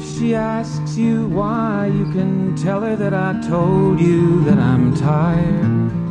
she asks you why, you can tell her that I told you that I'm tired.